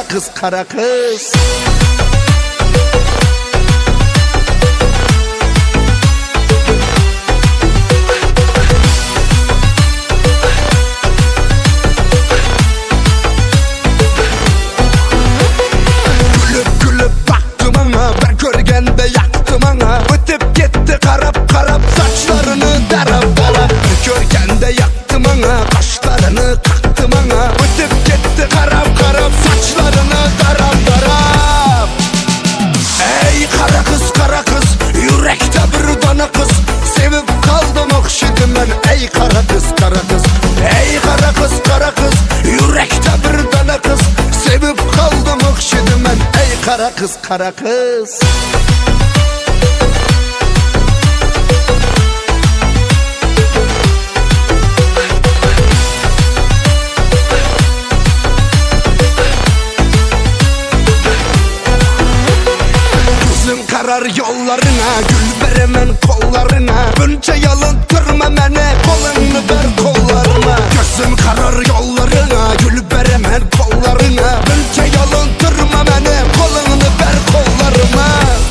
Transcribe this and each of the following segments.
kara kız, kara kız. Gülüp gülüp baktım ana, ben görgende yaktım ana. Ötüp gitti karap karap, saçlarını darap darap. Görgende yaktım ana, kaşlarını taktım ana. Ötüp gitti karap karap, saçlarını darap darap. Ey kara kız, kara kız, yürekte bir dana kız. Sevip kaldım okşadım ben, ey kara kız, kara kız. Ey kara kız, kara kız, yürekte bir dana kız. Sevip kaldım okşadım ben, ey kara kız, kara kız. Gözüm karar yollarına, gül veremem kollarına. Bunca yalın durma mene, kolunu ver kollarıma. Gözüm karar yollarına, gül veremem kollarına. Bunca yalın durma mene, kolunu ver kollarıma.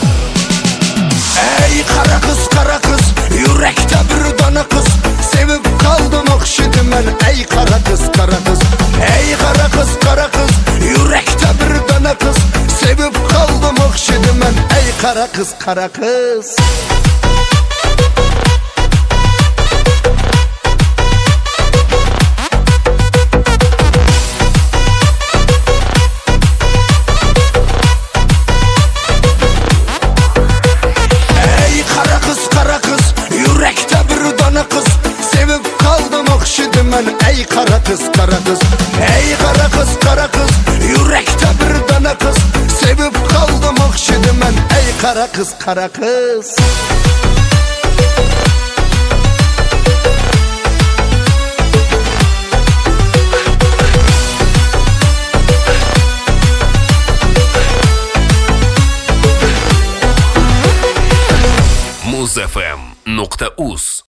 Ey kara kız, kara kız, yürekte bir dana kız. Sevip kaldım okşadım ben, ey kara kız, kara kız. Ey kara kız, kara kız, yürekte bir dana kız. Sevip kaldım okşadım ben, ey kara kız, kara kız. Ey kara kız, kara kız, yürekte bir dana kız. Sevip kaldım okşadım ben, ey kara kız, kara kız. Ey kara kız, kara kız, yürekte bir dana kız. Sevip kaldım okşadım ben, ey kara kız, kara kız. Muzfm.uz